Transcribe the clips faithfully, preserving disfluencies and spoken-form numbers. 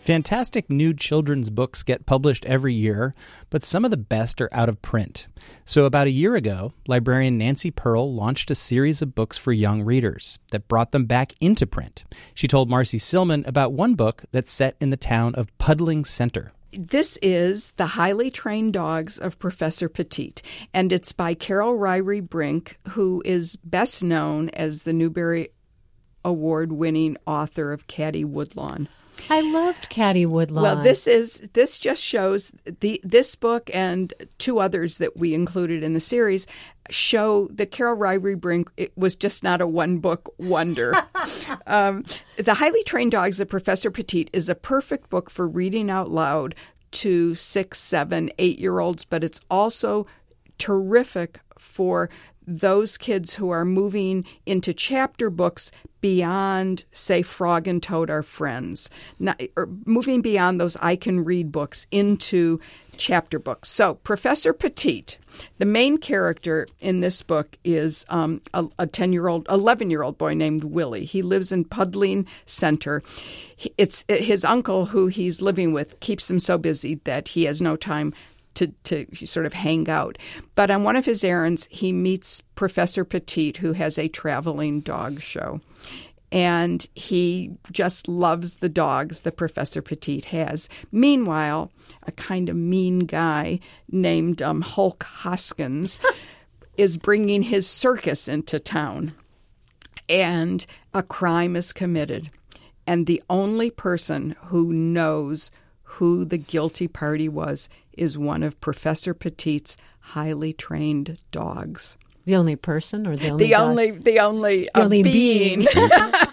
Fantastic new children's books get published every year, but some of the best are out of print. So about a year ago, librarian Nancy Pearl launched a series of books for young readers that brought them back into print. She told Marcy Silman about one book that's set in the town of Puddling Center. This is The Highly Trained Dogs of Professor Petite, and it's by Carol Ryrie Brink, who is best known as the Newbery Award-winning author of Caddie Woodlawn. I loved Caddie Woodlawn. Well, this is this just shows the this book and two others that we included in the series show that Carol Ryrie Brink it was just not a one book wonder. um, the Highly Trained Dogs of Professor Petite is a perfect book for reading out loud to six, seven, eight year olds, but it's also terrific for those kids who are moving into chapter books beyond, say, Frog and Toad Are Friends, not, or moving beyond those I Can Read books into chapter books. So Professor Petite, the main character in this book is um, a, a ten-year-old, eleven-year-old boy named Willie. He lives in Puddling Center. It's his uncle, who he's living with, keeps him so busy that he has no time To, to sort of hang out. But on one of his errands, he meets Professor Petite, who has a traveling dog show. And he just loves the dogs that Professor Petite has. Meanwhile, a kind of mean guy named um, Hulk Hoskins is bringing his circus into town. And a crime is committed. And the only person who knows who the guilty party was is one of Professor Petite's highly trained dogs. The only person or the only the dog? only the only, the uh, only being. being.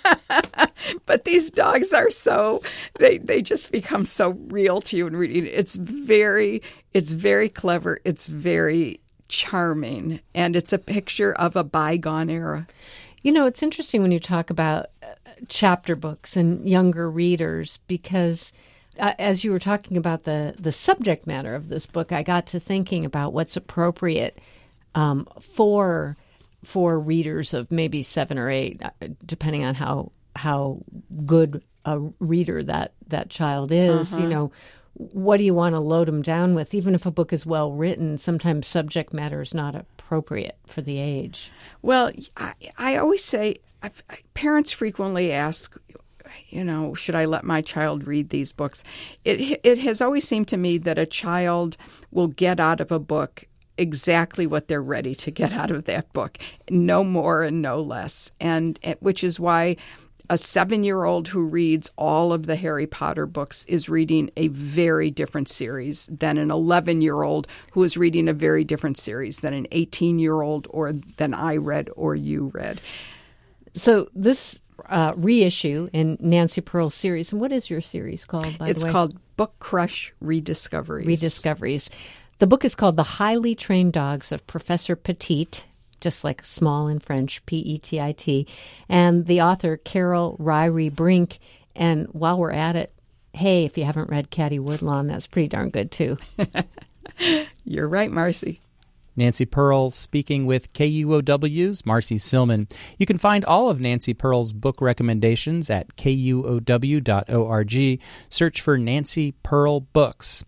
But these dogs are so they they just become so real to you in reading. It's very it's very clever. It's very charming, and it's a picture of a bygone era. You know, it's interesting when you talk about chapter books and younger readers because Uh, as you were talking about the, the subject matter of this book, I got to thinking about what's appropriate um, for for readers of maybe seven or eight, depending on how how good a reader that, that child is. Uh-huh. You know, what do you want to load them down with? Even if a book is well written, sometimes subject matter is not appropriate for the age. Well, I, I always say I've, parents frequently ask, you know, should I let my child read these books? It it has always seemed to me that a child will get out of a book exactly what they're ready to get out of that book, no more and no less. And which is why a seven-year-old who reads all of the Harry Potter books is reading a very different series than an eleven-year-old who is reading a very different series than an eighteen-year-old or than I read or you read. So this Uh, reissue in Nancy Pearl's series. And what is your series called, by it's the way? It's called Book Crush Rediscoveries. Rediscoveries. The book is called The Highly Trained Dogs of Professor Petite, just like small in French, P E T I T, and the author, Carol Ryrie Brink. And while we're at it, hey, if you haven't read Caddie Woodlawn, that's pretty darn good, too. You're right, Marcy. Nancy Pearl speaking with K U O W's Marcy Silman. You can find all of Nancy Pearl's book recommendations at K U O W dot org. Search for Nancy Pearl Books.